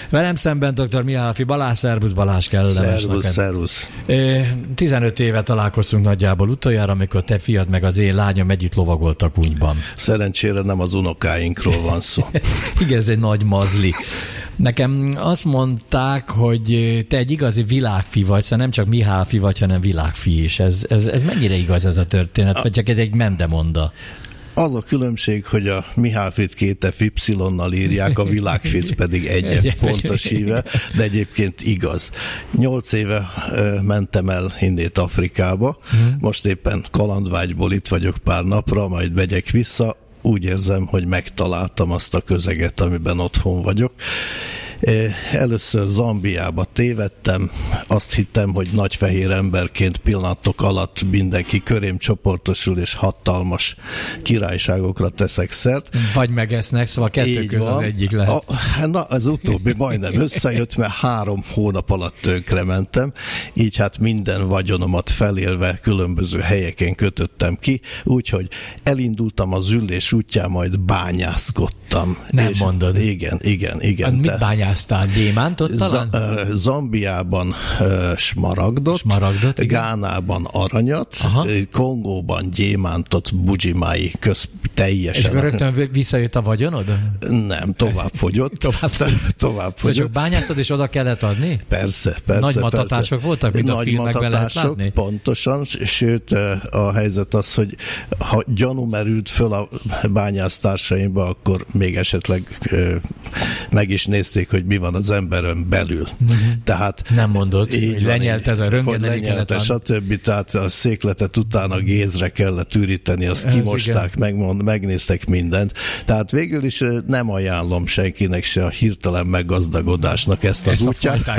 Velem szemben dr. Mihály Balázs, szervusz Balázs, kellemes neked. Szervusz. 15 éve találkoztunk nagyjából utoljára, amikor te fiad meg az én lányom együtt lovagoltak Únyban. Szerencsére nem az unokáinkról van szó. Igen, ez egy nagy mazli. Nekem azt mondták, hogy te egy igazi világfi vagy, szóval nem csak Mihály vagy, hanem világfi is. Ez mennyire igaz ez a történet, vagy csak ez egy mendemonda? Az a különbség, hogy a Mihályfit 2 Y-nal írják, a világfit pedig egyet pontos íve, de egyébként igaz. 8 éve mentem el innét Afrikába, most éppen kalandvágyból itt vagyok pár napra, majd megyek vissza, úgy érzem, hogy megtaláltam azt a közeget, amiben otthon vagyok. Először Zambiába tévedtem, azt hittem, hogy nagy fehér emberként pillanatok alatt mindenki körém csoportosul, és hatalmas királyságokra teszek szert. Vagy megesznek, szóval kettő közül az egyik lehet. Na, az utóbbi majdnem összejött, mert 3 hónap alatt tönkrementem, így hát minden vagyonomat felélve különböző helyeken kötöttem ki, úgyhogy elindultam az ülés útján, majd bányászkodtam. Nem mondod. Igen. Mit bányáztál? Gyémántot talán? Zambiában smaragdot, Gánában aranyat, Kongóban gyémántot, Bujimai teljesen. És akkor rögtön visszajött a vagyonod? Nem, tovább fogyott. Tovább fogyott. Szóval csak bányászod, és oda kellett adni? Persze. Nagy matatások voltak, mint a filmekben lehet látni? Pontosan, sőt a helyzet az, hogy ha gyanú merült föl a bányásztársaimba, akkor még esetleg meg is nézték, hogy mi van az emberön belül. Tehát nem mondod, hogy lenyelted a röntgenelni kellett. Stb. Tehát a székletet utána gézre kellett üríteni, azt kimosták, megnéztek mindent. Tehát végül is nem ajánlom senkinek se a hirtelen meggazdagodásnak ezt az útját.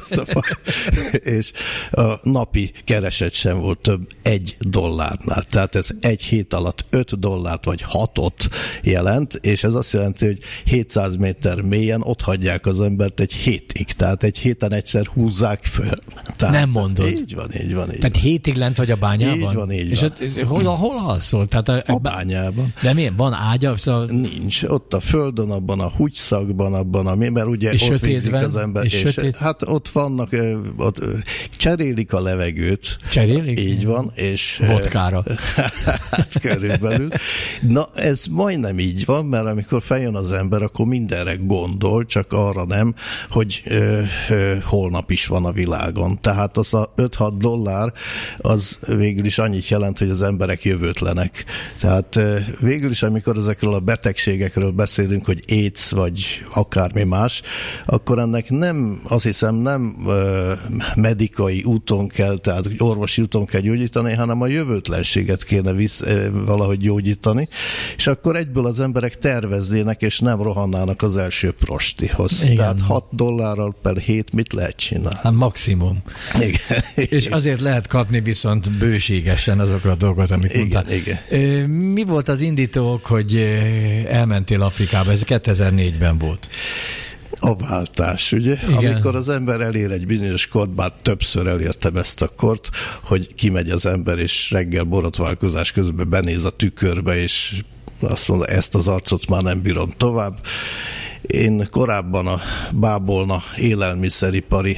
És a napi kereset sem volt több $1. Tehát ez egy hét alatt $5 vagy 6-ot jelent, és ez azt jelenti, hogy 700 méter mélyen ott hagyják az embert egy hétig. Tehát egy héten egyszer húzzák föl. Tehát nem mondod. Így van. Tehát hétig lent vagy a bányában? Így van. És hol alszol? Tehát a bányában. De miért? Van ágya? Szóval... Nincs. Ott a földön, abban a húgyszakban, mert ugye és ott végzik az ember. És hát ott vannak, ott cserélik a levegőt. Cserélik? Így van. És vodkára. Hát körülbelül. Na, ez majdnem így van, mert amikor feljön az ember, akkor mindenre gondol, csak arra nem, hogy holnap is van a világon. Tehát az a $5-6 az végül is annyit jelent, hogy az emberek jövőtlenek. Tehát végül is, amikor ezekről a betegségekről beszélünk, hogy AIDS vagy akármi más, akkor ennek nem, azt hiszem, nem medikai úton kell, tehát orvosi úton kell gyógyítani, hanem a jövőtlenséget kéne valahogy gyógyítani, és akkor egyből az emberek terveznének, és nem rohannának az első prostihoz. Igen. Tehát $6 per hét mit lehet csinálni? Hát maximum. Igen. És azért lehet kapni viszont bőségesen azokra a dolgokat, amit mondtál. Igen. Mi volt az indítók, hogy elmentél Afrikába? Ez 2004-ben volt. A váltás, ugye? Igen. Amikor az ember elér egy bizonyos kort, bár többször elértem ezt a kort, hogy kimegy az ember, és reggel borotválkozás közben benéz a tükörbe, és azt mondja, ezt az arcot már nem bírom tovább. Én korábban a Bábolna élelmiszeripari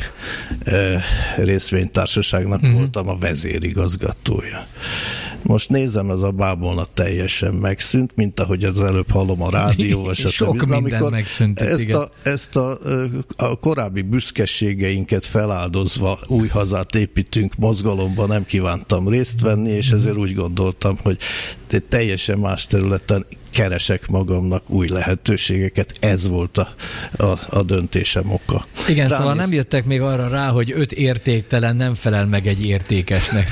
részvénytársaságnak voltam a vezérigazgatója. Most nézem, ez a Bábolna teljesen megszűnt, mint ahogy az előbb hallom a rádióval. Sok minden megszűnt. Ezt a korábbi büszkeségeinket feláldozva új hazát építünk mozgalomban nem kívántam részt venni, és ezért úgy gondoltam, hogy teljesen más területen keresek magamnak új lehetőségeket. Ez volt a döntésem oka. Igen, szóval nem jöttek még arra rá, hogy 5 értéktelen nem felel meg egy értékesnek.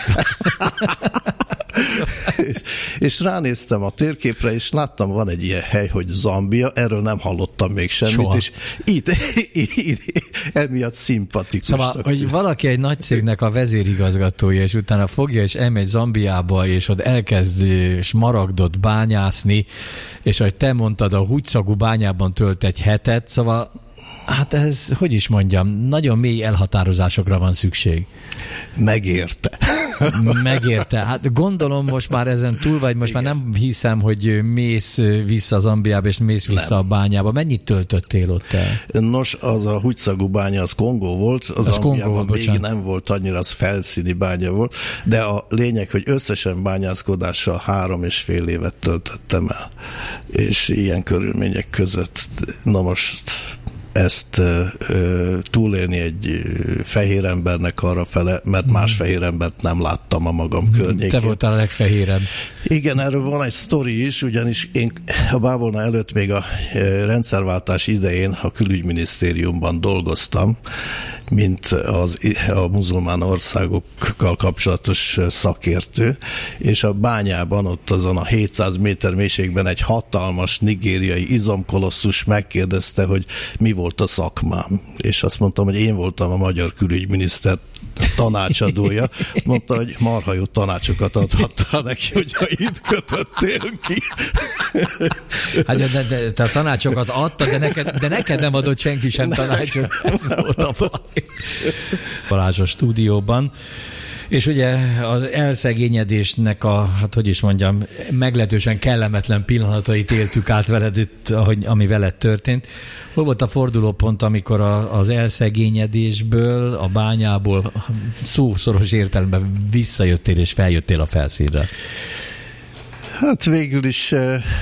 és ránéztem a térképre, és láttam, van egy ilyen hely, hogy Zambia, erről nem hallottam még semmit, soha. És itt emiatt szimpatikus. Szóval, hogy valaki egy nagy cégnek a vezérigazgatója, és utána fogja, és elmegy Zambiába, és ott elkezd smaragdot bányászni, és ahogy te mondtad, a húgyszagú bányában tölt egy hetet, szóval hát ez, hogy is mondjam, nagyon mély elhatározásokra van szükség. Megérte. Megérte. Hát gondolom most már ezen túl vagy, most igen. Már nem hiszem, hogy mész vissza Zambiába, és mész vissza a bányába. Mennyit töltöttél ott el? Nos, az a húgyszagú bánya, az Kongó volt, az Zambiában még nem volt annyira, az felszíni bánya volt, de a lényeg, hogy összesen bányászkodással 3,5 évet töltöttem el. És ilyen körülmények között, na most ezt túlélni egy fehér embernek arrafele, mert más fehér embert nem láttam a magam környékén. Te voltál a legfehérebb. Igen, erről van egy sztori is, ugyanis én a bábolna előtt még a rendszerváltás idején a külügyminisztériumban dolgoztam, mint a muzulmán országokkal kapcsolatos szakértő, és a bányában, ott azon a 700 méter mélységben egy hatalmas nigériai izomkolosszus megkérdezte, hogy mi volt a szakmám. És azt mondtam, hogy én voltam a magyar külügyminiszter tanácsadója. Mondta, hogy marha jó tanácsokat adhattál neki, hogyha itt kötöttél ki. Hát, de te a tanácsokat adta, de neked nem adott senki sem tanácsot. Ez volt a baj. Balázs a stúdióban. És ugye az elszegényedésnek hát hogy is mondjam, meglehetősen kellemetlen pillanatait éltük át veled itt, ami veled történt. Hol volt a fordulópont, amikor az elszegényedésből, a bányából szószoros értelemben visszajöttél és feljöttél a felszínre? Hát végül is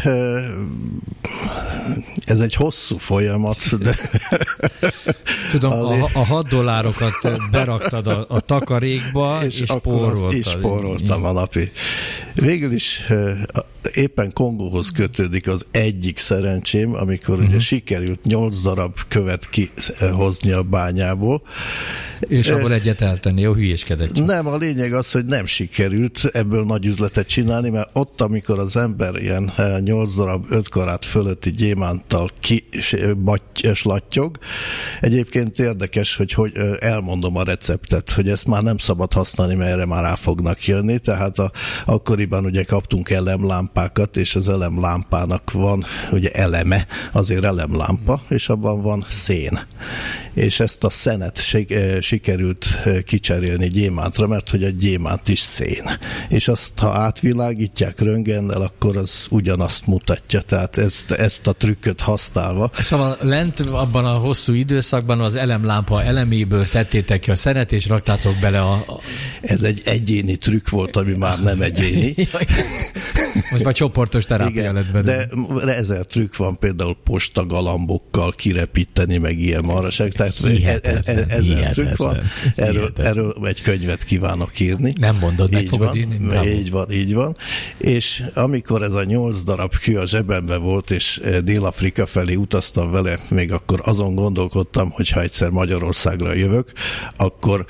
ez egy hosszú folyamat, de... Tudom, a $6 beraktad a takarékba, és spóroltad. És spóroltam a napi. Végül is éppen Kongóhoz kötődik az egyik szerencsém, amikor ugye sikerült 8 darab követ kihozni a bányából. És abból egyet eltenni, jó hülyéskedett. Nem, a lényeg az, hogy nem sikerült ebből nagy üzletet csinálni, mert ott, amikor az ember ilyen 8 darab 5 karát fölötti gyémánttal slattyog. Egyébként érdekes, hogy elmondom a receptet, hogy ezt már nem szabad használni, mert erre már rá fognak jönni, tehát akkoriban ugye kaptunk elemlámpákat, és az elemlámpának van ugye eleme, azért elemlámpa, és abban van szén. És ezt a szenet sikerült kicserélni gyémántra, mert hogy a gyémánt is szén. És azt, ha átvilágítják röntgennel, akkor az ugyanazt mutatja, tehát ezt a trükköt használva. Szóval lent abban a hosszú időszakban az elemlámpa eleméből szedtétek ki a szenet, és raktátok bele Ez egy egyéni trükk volt, ami már nem egyéni. Most már csoportos terápia lett benne. De 1000 trükk van, például postagalambokkal kirepíteni, meg ilyen maraság. Tehát 1000 trükk van. Erről egy könyvet kívánok írni. Nem mondod, meg fogod írni? Így van. És amikor ez a 8 darab kő a zsebemben volt, és Dél-Afrika felé utaztam vele, még akkor azon gondolkodtam, hogy ha egyszer Magyarországra jövök, akkor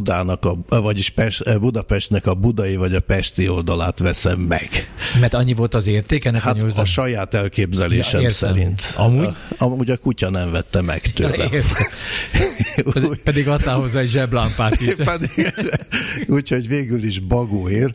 Budapestnek a budai vagy a pesti oldalát veszem meg. Mert annyi volt az érték ennek a 8 a saját elképzelésem szerint. Amúgy a kutya nem vette meg tőle. Pedig adtál hozzá egy zseblámpát is. Úgyhogy végül is bagóért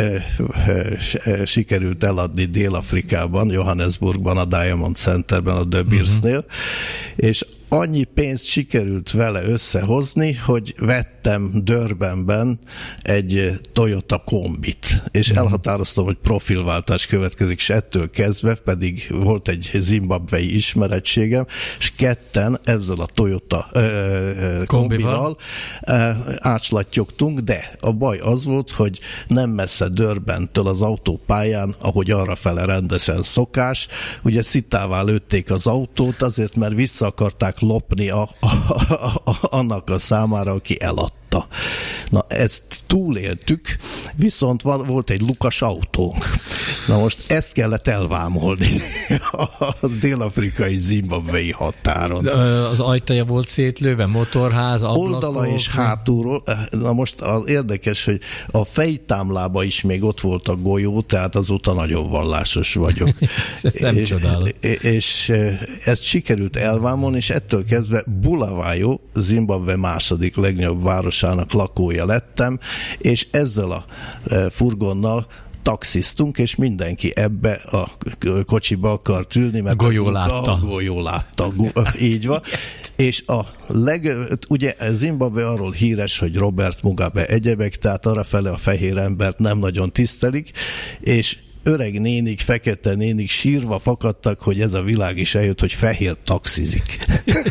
sikerült eladni Dél-Afrikában, Johannesburgban, a Diamond Centerben, a De Beersnél, és annyi pénzt sikerült vele összehozni, hogy vettem Durbanben egy Toyota kombit, és elhatároztam, hogy profilváltás következik, és ettől kezdve pedig volt egy zimbabwei ismerettségem, és ketten ezzel a Toyota kombival átslattyogtunk, de a baj az volt, hogy nem messze Durbantől az autópályán, ahogy arrafele rendesen szokás, ugye szitává lőtték az autót, azért, mert vissza akarták lopni annak a számára, aki eladta. Na, ezt túléltük, viszont volt egy lukas autónk. Na most ezt kellett elvámolni a dél-afrikai zimbabwei határon. Az ajtaja volt szétlőve, motorház, ablakok? Oldala és hátulról. Na most az érdekes, hogy a fejtámlába is még ott volt a golyó, tehát azóta nagyon vallásos vagyok. Nem csodálom. És ezt sikerült elvámolni, és ettől kezdve Bulawayo, Zimbabwe második legnagyobb városának lakója lettem, és ezzel a furgonnal taxiztunk, és mindenki ebbe a kocsiba akart ülni, mert golyó látta. Így van. És ugye Zimbabwe arról híres, hogy Robert Mugabe egyebek, tehát arrafele a fehér embert nem nagyon tisztelik, és öreg nénik, fekete nénik sírva fakadtak, hogy ez a világ is eljött, hogy fehér taxizik.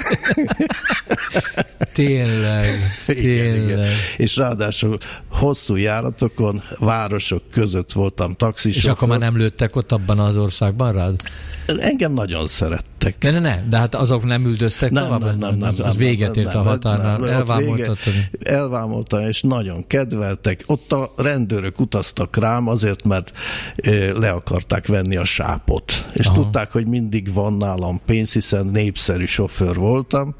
Tényleg. Igen. És ráadásul hosszú járatokon, városok között voltam taxisofőr. És akkor már nem lőttek ott abban az országban rád? Engem nagyon szerettek. Ne, de hát azok nem üldöztek tovább? Nem. Az véget ért a határnál. Elvámoltam, és nagyon kedveltek. Ott a rendőrök utaztak rám azért, mert le akarták venni a sápot. És tudták, hogy mindig van nálam pénz, hiszen népszerű sofőr voltam,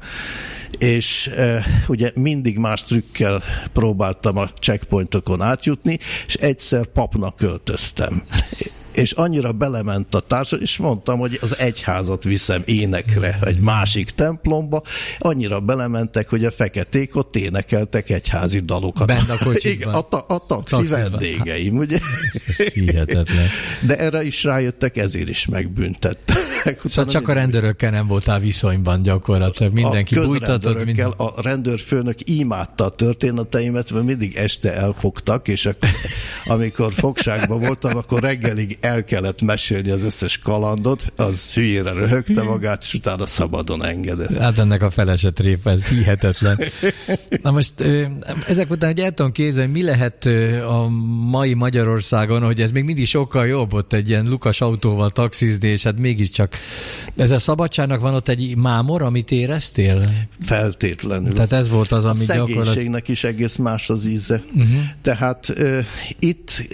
és ugye mindig más trükkel próbáltam a checkpointokon átjutni, és egyszer papnak költöztem. És annyira belement a társadalom, és mondtam, hogy az egyházat viszem énekre egy másik templomba, annyira belementek, hogy a feketék ott énekeltek egyházi dalokat. Bent a kocsikban. A taxi vendégeim, ugye? Hihetetlen. De erre is rájöttek, ezért is megbüntettek. Szóval csak a rendőrökkel nem voltál viszonyban gyakorlatilag. Mindenki bújtatott. A rendőrfőnök imádta a történeteimet, mert mindig este elfogtak, és amikor fogságban voltam, akkor reggelig el kellett mesélni az összes kalandot, az hülyére röhögte magát, és utána szabadon engedett. Hát ennek a felese tréfa, ez hihetetlen. Na most ezek után, hogy el tudom képzelni, mi lehet a mai Magyarországon, hogy ez még mindig sokkal jobb, ott egy ilyen lukas autóval taxizni, és hát mégiscsak ez a szabadságnak van ott egy mámor, amit éreztél? Feltétlenül. Tehát ez volt az, ami gyakorlatilag... A szegénységnek is egész más az íze. Tehát itt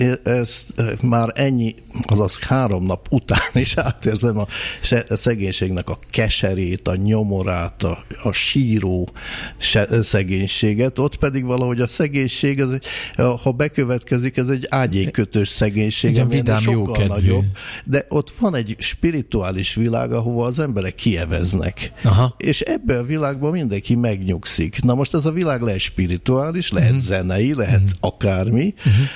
már ennyi, azaz 3 nap után is átérzem a szegénységnek a keserét, a nyomorát, a síró szegénységet. Ott pedig valahogy a szegénység, ha bekövetkezik, ez egy ágyékkötős szegénység, ami sokkal nagyobb. De ott van egy spirituális világ, ahova az emberek kieveznek. Aha. És ebben a világban mindenki megnyugszik. Na most ez a világ lehet spirituális, lehet zenei, lehet akármi,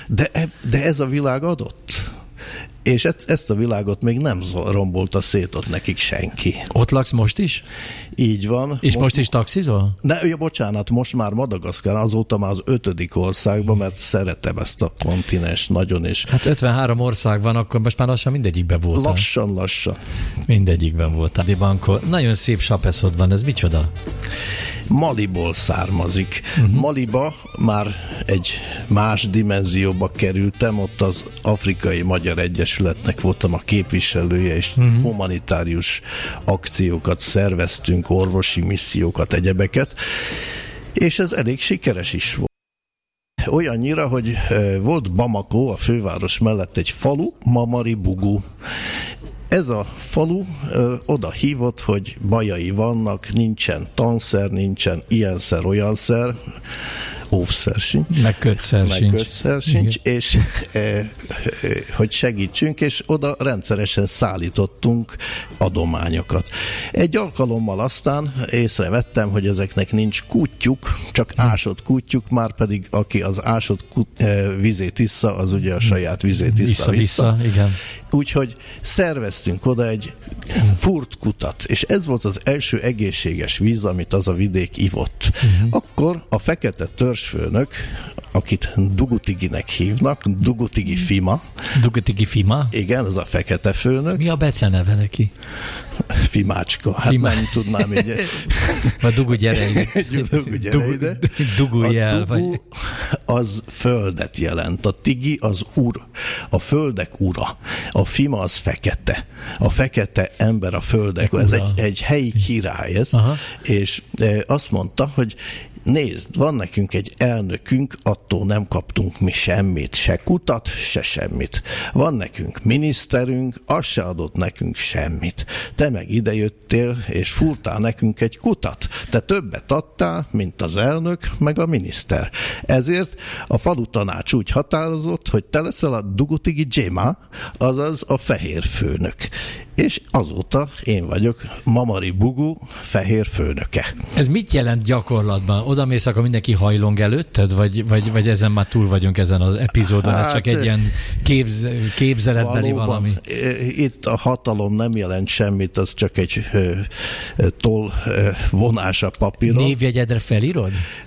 de ez a világ adott. És ezt a világot még nem rombolta szét ott nekik senki. Ott laksz most is? Így van. És most is taxizol? Bocsánat, most már Madagaszkár, azóta már az 5. országban, mert szeretem ezt a kontinens nagyon is. Hát 53 ország van, akkor most már lassan mindegyikben voltál. Lassan. Mindegyikben voltál. Nagyon szép sapeszod van, ez micsoda? Maliból származik. Maliba már egy más dimenzióba kerültem, ott az Afrikai Magyar Egyesületnek voltam a képviselője, és humanitárius akciókat szerveztünk, orvosi missziókat, egyebeket, és ez elég sikeres is volt. Olyannyira, hogy volt Bamako, a főváros mellett egy falu, Mamari Bugu. Ez a falu oda hívott, hogy bajai vannak, nincsen tanszer, nincsen ilyenszer, olyanszer, óvszer sincs. Meg kötszer sincs, és hogy segítsünk, és oda rendszeresen szállítottunk adományokat. Egy alkalommal aztán észrevettem, hogy ezeknek nincs kutyuk, csak ásott kutyuk, már pedig aki az ásott vizét issza, az ugye a saját vizét issza. Igen. Úgyhogy szerveztünk oda egy furt kutat, és ez volt az első egészséges víz, amit az a vidék ivott. Akkor a fekete törzsfőnök, akit Dugutiginek hívnak, Dugutigi Fima. Dugutigi Fima? Igen, ez a fekete főnök. Mi a beceneve neki? Fimácska. Hát nem tudnám így. Vagy Dugu gyere ide. Dugu jel. A Dugu az földet jelent. A Tigi az úr. A földek ura. A Fima az fekete. A fekete ember a földek. Ez egy helyi király ez. Aha. És azt mondta, hogy nézd, van nekünk egy elnökünk, attól nem kaptunk mi semmit, se kutat, se semmit. Van nekünk miniszterünk, az se adott nekünk semmit. Te meg idejöttél, és fúrtál nekünk egy kutat. Te többet adtál, mint az elnök, meg a miniszter. Ezért a falu tanács úgy határozott, hogy te leszel a Dugutigi Jéma, azaz a fehér főnök. és azóta én vagyok Mamari Bugu fehér főnöke. Ez mit jelent gyakorlatban? Oda mész, akkor mindenki hajlong előtted, vagy ezen már túl vagyunk ezen az epizódon? Hát, csak egy ilyen képzeletbeli valami? Itt a hatalom nem jelent semmit, az csak egy toll vonás a papíron. Névjegyedre felírod?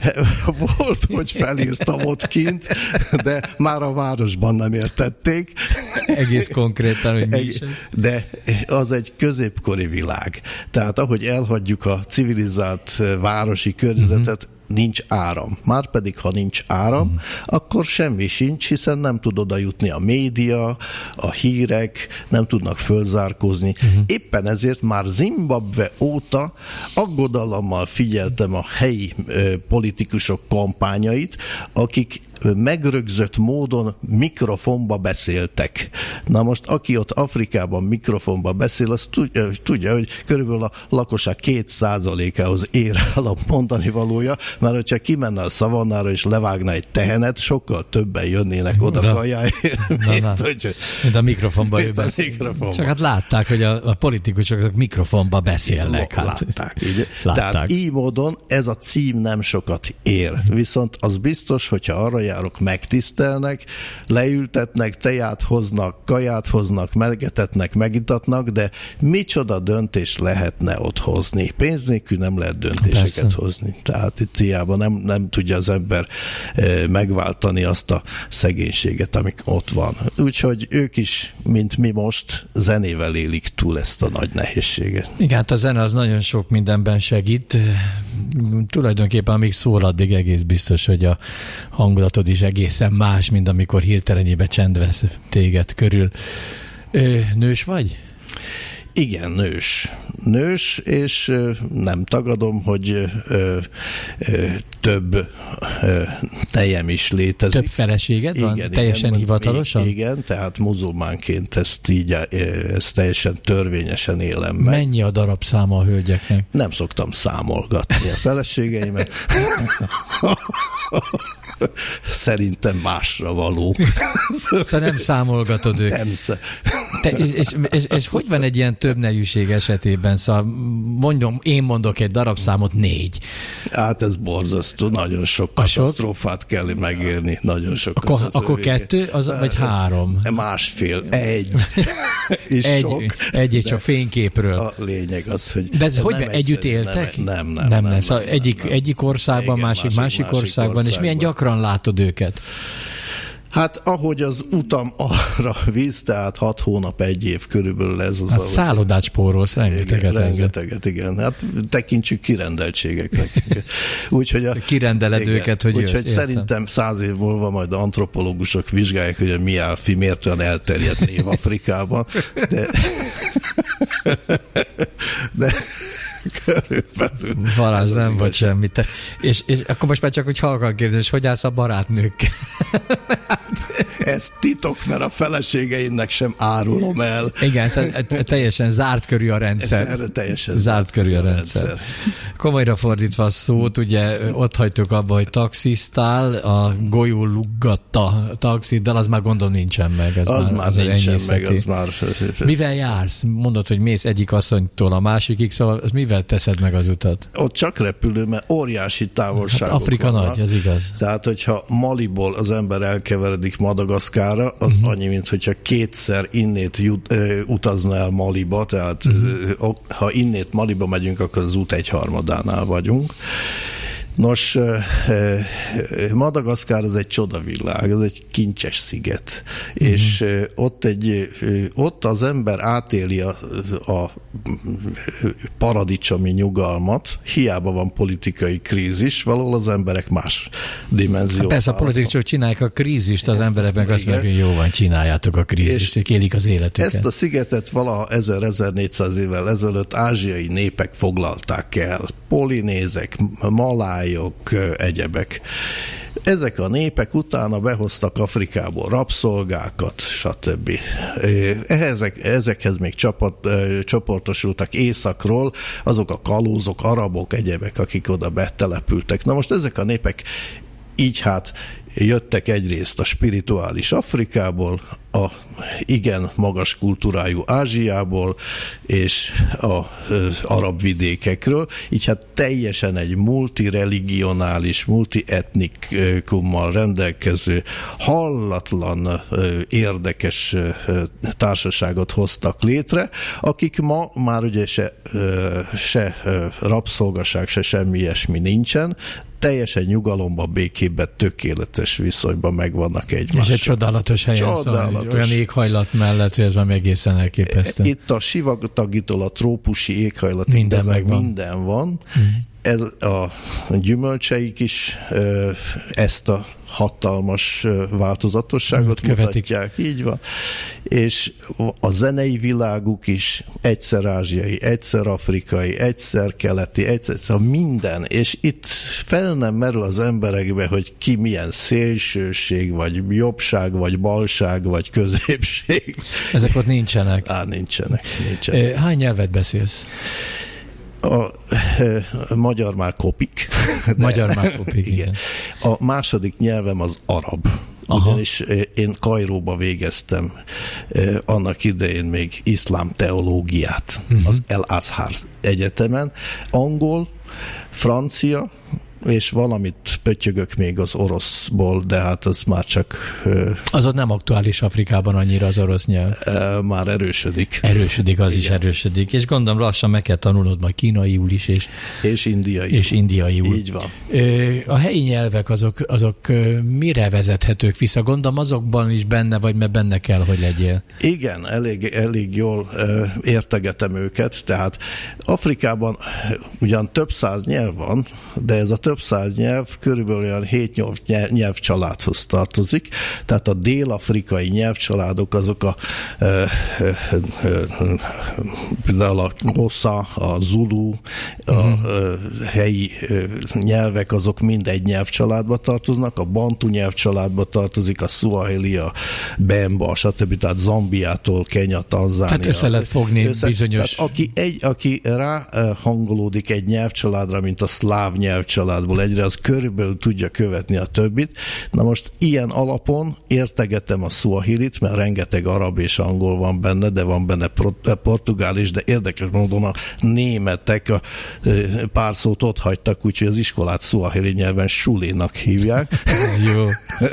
Volt, hogy felírtam ott kint, de már a városban nem értették. Egész konkrétan, hogy mi is. De az egy középkori világ. Tehát ahogy elhagyjuk a civilizált városi környezetet, nincs áram. Márpedig, ha nincs áram, akkor semmi sincs, hiszen nem tud oda jutni a média, a hírek, nem tudnak fölzárkózni. Éppen ezért már Zimbabwe óta aggodalommal figyeltem a helyi politikusok kampányait, akik megrögzött módon mikrofonba beszéltek. Na most, aki ott Afrikában mikrofonba beszél, az tudja, hogy körülbelül a lakosság 2%-ához ér el a mondani valója, mert hogyha kimenne a szavannára és levágna egy tehenet, sokkal többen jönnének oda kajáért, mint a mikrofonba ő beszél. Csak hát látták, hogy a politikusok mikrofonba beszélnek. Látták. Tehát így módon ez a cím nem sokat ér. Viszont az biztos, hogyha arra járok, megtisztelnek, leültetnek, teját hoznak, kaját hoznak, megetetnek, megitatnak, de micsoda döntést lehetne ott hozni. Pénz nélkül nem lehet döntéseket hozni. Tehát itt hiába nem tudja az ember megváltani azt a szegénységet, amik ott van. Úgyhogy ők is, mint mi most, zenével élik túl ezt a nagy nehézséget. Igen, hát a zene az nagyon sok mindenben segít. Tulajdonképpen amíg szól, addig egész biztos, hogy a hangulatod is egészen más, mint amikor hirtelenjében csend vesz téged körül. Nős vagy? Igen, nős, és nem tagadom, hogy több nejem is létezik. Több feleséged van? Igen, teljesen hivatalosan? Igen, tehát muzulmánként ezt teljesen törvényesen élem meg. Mennyi a darabszáma a hölgyeknek? Nem szoktam számolgatni a feleségeimet. Szerintem másra való. Szóval nem számolgatod őket. És hogy van egy ilyen többnejűség esetében? Szóval én mondok egy darabszámot, 4. Hát ez borzasztó, nagyon sok katasztrófát kell megérni, nagyon sok Akkor 2, vagy 3? 1,5, 1. És sok. Egy csak fényképről. A lényeg az, hogy... De ez hogy együtt éltek? Nem. Szóval egyik országban, másik országban, és milyen gyakran látod őket? Hát ahogy az utam arra visz, tehát 6 hónap, 1 év körülbelül ez az. Hát szállodát spórolsz, rengeteget, igen. Hát tekintsük kirendeltségeknek. Úgyhogy kirendeled őket, hogy jössz. Úgyhogy szerintem 100 év múlva majd antropológusok vizsgálják, hogy a miálfi miért olyan elterjedt név Afrikában. De körülbelül. Varázs nem vagy semmi. És akkor most már csak, hogy halkan kérdés, hogy állsz a barátnőkkel? Ez titok, mert a feleségeinek sem árulom el. Igen, teljesen zárt körű a rendszer. Teljesen zárt körű a rendszer. Komolyra fordítva a szót, ugye ott hagytuk abba, hogy taxisztál, a golyó luggatta taxiddal, az már gondolom nincsen meg. Az már nincsen meg, az már... Mivel jársz? Mondod, hogy mész egyik asszonytól a másikig, szóval mivel teszed meg az utat? Ott csak repülő, mert óriási távolságok hát Afrika vannak. Nagy, ez igaz. Tehát, hogyha Maliból az ember elkeveredik Madagaszkárra, az annyi, mint hogyha 2-szer innét utazna el Maliba, tehát ha innét Maliba megyünk, akkor az út 1/3-ánál vagyunk. Nos, Madagaszkár az egy csodavilág, ez egy kincses sziget, és ott az ember átéli a paradicsomi nyugalmat, hiába van politikai krízis, valahol az emberek más dimenziót. Hát persze a politikusok csinálják a krízist, az emberek meg azt mondják, hogy jó van, csináljátok a krízist, és élik az életüket. Ezt a szigetet valaha 1000-1400 évvel ezelőtt ázsiai népek foglalták el, polinézek, malájok, egyebek. Ezek a népek utána behoztak Afrikából rabszolgákat, stb. Ezekhez még csoportosultak északról, azok a kalózok, arabok, egyebek, akik oda betelepültek. Na most ezek a népek így hát jöttek egyrészt a spirituális Afrikából, a igen magas kultúrájú Ázsiából és az arab vidékekről, így hát teljesen egy multireligionális, multietnikummal rendelkező, hallatlan érdekes társaságot hoztak létre, akik ma már ugye se rabszolgaság, se semmi ilyesmi nincsen, teljesen nyugalomban, békében, tökéletes viszonyban megvannak egymással. És egy csodálatos helyen, szóval olyan éghajlat mellett, hogy ez már egészen elképesztő. Itt a sivatagitól a trópusi éghajlatig minden van. Ez a gyümölcseik is ezt a hatalmas változatosságot mutatják, így van. És a zenei világuk is egyszer ázsiai, egyszer afrikai, egyszer keleti, egyszer minden, és itt fel nem merül az emberekbe, hogy ki milyen szélsőség, vagy jobbság, vagy balság, vagy középség. Ezek ott nincsenek. Nincsenek. Hány nyelvet beszélsz? A magyar már kopik. Magyar már kopik, igen. A második nyelvem az arab. Ugyanis én Kairóba végeztem annak idején még iszlám teológiát, az El Azhar egyetemen. Angol, francia, és valamit pöttyögök még az oroszból, de hát az már csak... Az ott nem aktuális Afrikában annyira az orosz nyelv. Már erősödik. Erősödik, az igen. Is erősödik. És gondolom lassan meg kell tanulnod majd kínaiul is, és indiaiul. És indiaiul. Így van. A helyi nyelvek azok mire vezethetők vissza? Gondolom azokban is benne vagy, mert benne kell, hogy legyél. Igen, elég jól értegetem őket, tehát Afrikában ugyan több száz nyelv van, de ez a több száz nyelv körülbelül olyan 7-8 nyelvcsaládhoz tartozik, tehát a dél-afrikai nyelvcsaládok azok például a Xhosa, a Zulu, a helyi nyelvek azok mind egy nyelvcsaládba tartoznak, a Bantu nyelvcsaládba tartozik, a Swahili, a Bemba, stb. Tehát Zambiától, Kenya, Tanzánia. Tehát össze lehet fogni bizonyos... Tehát aki ráhangolódik egy nyelvcsaládra, mint a szláv nyelvcsaládból egyre, az körülbelül tudja követni a többit. Na most ilyen alapon értegetem a Swahilit, mert rengeteg arab és angol van benne, de van benne portugál is, de érdekes módon a németek pár szót ott hagytak, úgyhogy az iskolát Swahili nyelven Sulinak hívják. Jó.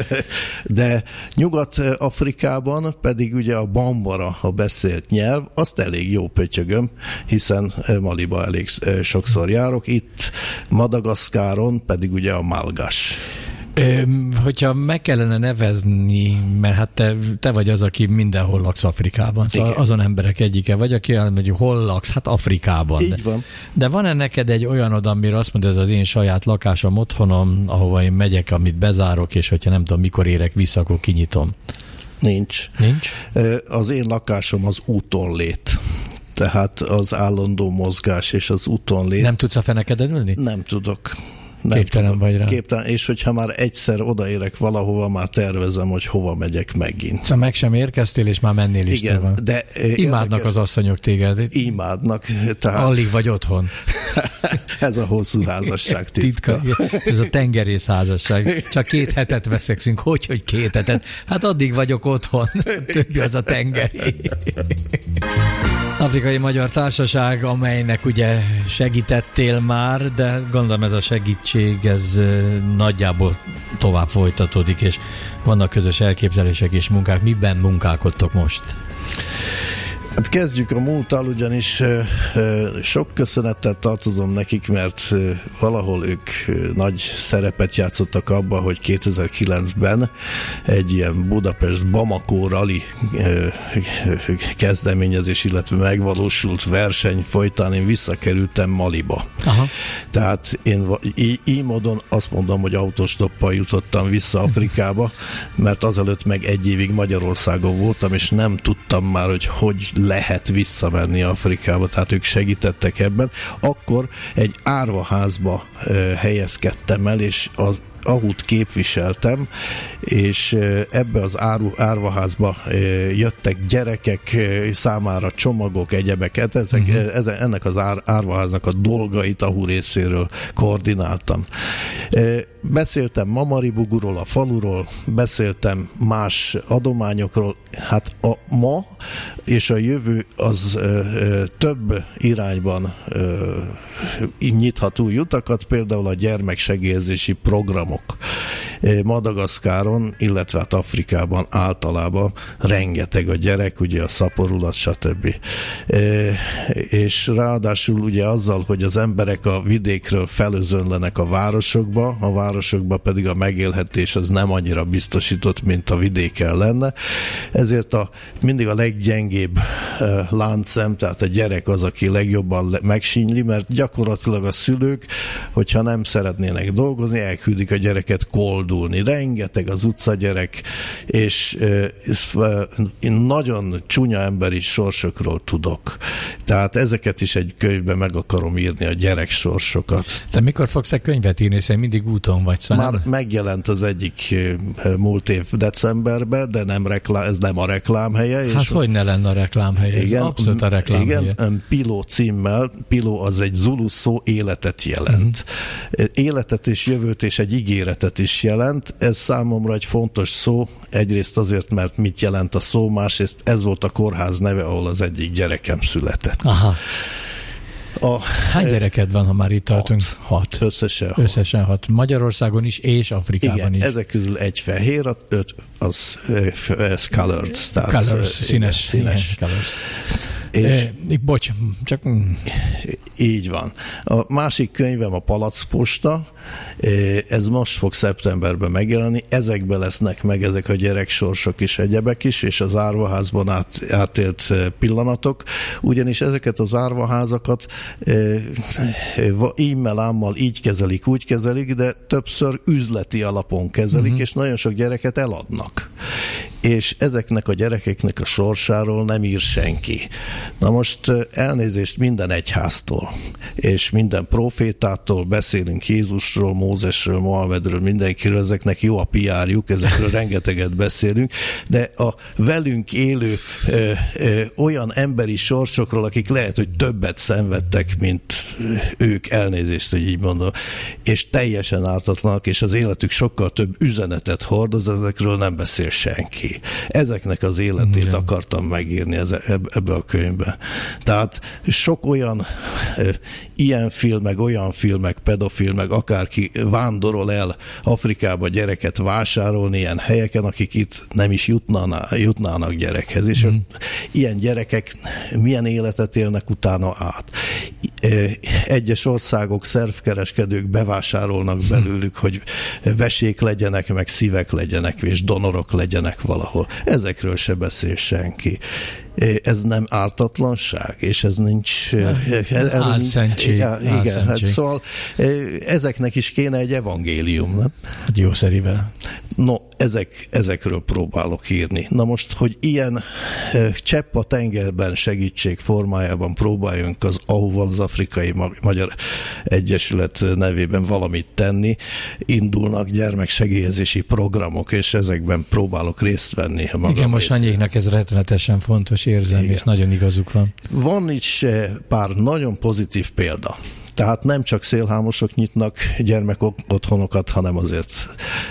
De Nyugat-Afrikában pedig ugye a bambara a beszélt nyelv, azt elég jó pötyögöm, hiszen Maliba elég sokszor járok. Itt Madagaszkáron pedig ugye a malgas. Hogyha meg kellene nevezni, mert hát te vagy az, aki mindenhol laksz Afrikában, szóval igen. Azon emberek egyike vagy, aki elmegy, hol laksz? Hát Afrikában. Így van. De van-e neked egy olyanod, amire azt mondod, ez az én saját lakásom, otthonom, ahova én megyek, amit bezárok, és hogyha nem tudom, mikor érek vissza, akkor kinyitom? Nincs. Az én lakásom az úton lét. Tehát az állandó mozgás és az úton lét. Nem tudsz a fenekeden ülni? Nem tudok. Képtelen vagy rá. Képtelen, és hogyha már egyszer odaérek valahova, már tervezem, hogy hova megyek megint. Szóval meg sem érkeztél, és már mennél is. Igen, de imádnak az asszonyok téged. Imádnak. Tehát... Alig vagy otthon. Ez a hosszú házasság titka. Ez a tengerész házasság. Csak 2 hetet veszekszünk. Hogy 2 hetet? Hát addig vagyok otthon. Többi az a tengeri. Afrikai Magyar Társaság, amelynek ugye segítettél már, de gondolom ez a segítség, ez nagyjából tovább folytatódik, és vannak közös elképzelések és munkák. Miben munkálkodtok most? Hát kezdjük a múlttal, ugyanis sok köszönettel tartozom nekik, mert valahol ők nagy szerepet játszottak abban, hogy 2009-ben egy ilyen Budapest-Bamako rally kezdeményezés, illetve megvalósult verseny folytán én visszakerültem Maliba. Aha. Tehát én így módon azt mondom, hogy autostoppal jutottam vissza Afrikába, mert azelőtt meg 1 évig Magyarországon voltam, és nem tudtam már, hogy lehet visszamenni Afrikába, tehát ők segítettek ebben. Akkor egy árvaházba helyezkedtem el, és az ahút képviseltem, és ebbe az árvaházba jöttek gyerekek számára csomagok, egyebeket, ennek az árvaháznak a dolgait Ahu részéről koordináltam. Beszéltem Mamaribuguról, a faluról, beszéltem más adományokról. Hát a ma és a jövő az több irányban nyithat új utakat, például a gyermeksegélyezési programok. Madagaszkáron, illetve hát Afrikában általában rengeteg a gyerek, ugye a szaporulat, stb. És ráadásul ugye azzal, hogy az emberek a vidékről felözönlenek a városokba pedig a megélhetés az nem annyira biztosított, mint a vidéken lenne. Ezért mindig a leggyengébb láncszem, tehát a gyerek az, aki legjobban megsínyli, mert gyakorlatilag a szülők, hogyha nem szeretnének dolgozni, elküldik a gyereket koldulni. Rengeteg az utcagyerek, és én nagyon csúnya emberi sorsokról tudok. Tehát ezeket is egy könyvben meg akarom írni, a gyerek sorsokat. Te mikor fogsz egy könyvet írni, hiszen mindig úton vagy? Szóval már megjelent az egyik múlt év decemberben, de ez nem a reklámhelye. Hát hogy ne lenne a reklámhelye? Igen, abszolút a reklámhelye. Igen, Piló címmel. Piló az egy zulu szó, életet jelent. Életet és jövőt és egy ígéretet is jelent. Ez számomra egy fontos szó. Egyrészt azért, mert mit jelent a szó, másrészt ez volt a kórház neve, ahol az egyik gyerekem született. Aha. Hány gyereked van, ha már itt tartunk? 6. Összesen 6. Magyarországon is, és Afrikában igen, is. Igen, ezek közül egy fehér, 5 az colored. Colors, színes. Colors. És bocs, csak... Így van. A másik könyvem a Palackposta, ez most fog szeptemberben megjelenni, ezekben lesznek meg ezek a gyereksorsok is, egyebek is, és az árvaházban átélt pillanatok, ugyanis ezeket az árvaházakat ímmel-ámmal így kezelik, úgy kezelik, de többször üzleti alapon kezelik, és nagyon sok gyereket eladnak. És ezeknek a gyerekeknek a sorsáról nem ír senki. Na most elnézést minden egyháztól, és minden profétától beszélünk, Jézusról, Mózesről, Mohamedről, mindenkiről, ezeknek jó a PR-juk, ezekről rengeteget beszélünk, de a velünk élő olyan emberi sorsokról, akik lehet, hogy többet szenvedtek, mint ők, elnézést, hogy így mondom, és teljesen ártatlanak, és az életük sokkal több üzenetet hordoz, ezekről nem beszél senki. Ezeknek az életét akartam megírni ebbe a könyvbe. Tehát sok olyan ilyen filmek, olyan filmek, pedofilmek, akárki vándorol el Afrikába gyereket vásárolni ilyen helyeken, akik itt nem is jutnának gyerekhez. És ilyen gyerekek milyen életet élnek utána át. Egyes országok, szervkereskedők bevásárolnak belőlük, hogy vesék legyenek, meg szívek legyenek, és donorok legyenek valahol. Ezekről se beszél senki. Ez nem ártatlanság, és ez nincs... Álszentség. Igen, hát szóval ezeknek is kéne egy evangélium, nem? Jószerivel. No, ezekről próbálok írni. Na most, hogy ilyen csepp a tengerben segítség formájában próbáljunk az AHU-val, az Afrikai Magyar Egyesület nevében valamit tenni, indulnak gyermeksegélyezési programok, és ezekben próbálok részt venni. Igen, most annyiiknak ez rettenetesen fontos érzem, és nagyon igazuk van. Van is pár nagyon pozitív példa. Tehát nem csak szélhámosok nyitnak gyermekotthonokat, hanem azért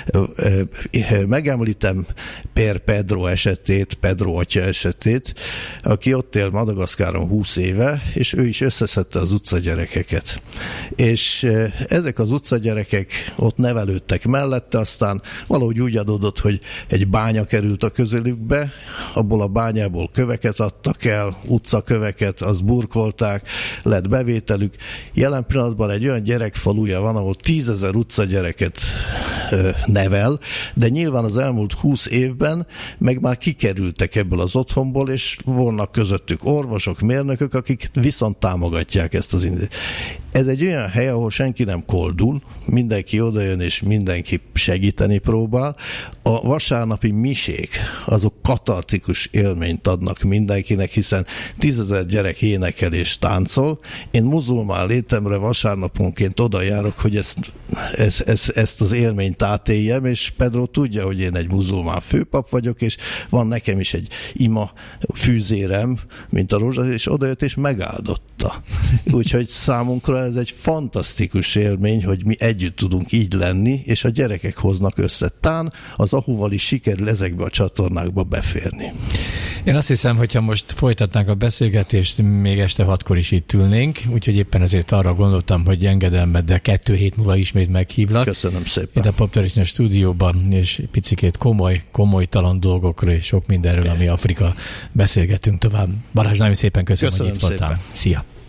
megemlítem Pedro esetét, Pedro atya esetét, aki ott él Madagaszkáron 20 éve, és ő is összeszedte az utcagyerekeket. És ezek az utcagyerekek ott nevelődtek mellette, aztán valahogy úgy adódott, hogy egy bánya került a közelükbe, abból a bányából köveket adtak el, utcaköveket, azt burkolták, lett bevételük. Jelen pillanatban egy olyan gyerekfaluja van, ahol 10 000 utcagyereket nevel, de nyilván az elmúlt 20 évben meg már kikerültek ebből az otthonból, és vannak közöttük orvosok, mérnökök, akik viszont támogatják ezt az ez egy olyan hely, ahol senki nem koldul, mindenki odajön és mindenki segíteni próbál. A vasárnapi misék, azok katartikus élményt adnak mindenkinek, hiszen 10 000 gyerek énekel és táncol. Én muzulmán létemre vasárnaponként oda járok, hogy ezt az élményt átéljem, és Pedro tudja, hogy én egy muzulmán főpap vagyok, és van nekem is egy ima fűzérem, mint a rózsa, és odajött és megáldotta. Úgyhogy számunkra ez egy fantasztikus élmény, hogy mi együtt tudunk így lenni, és a gyerekek hoznak össze. Tán az ahuval is sikerül ezekbe a csatornákba beférni. Én azt hiszem, hogyha most folytatnánk a beszélgetést, még este 6-kor is itt ülnénk, úgyhogy éppen ezért arra gondoltam, hogy engedelmeddel 2 hét múlva ismét meghívlak. Köszönöm szépen. Itt a Poptörténet stúdióban, és picikét komolytalan dolgokról és sok mindenről, ami Afrika, beszélgetünk tovább. Balázs, nagyon szépen köszönöm, hogy itt voltál. Szia!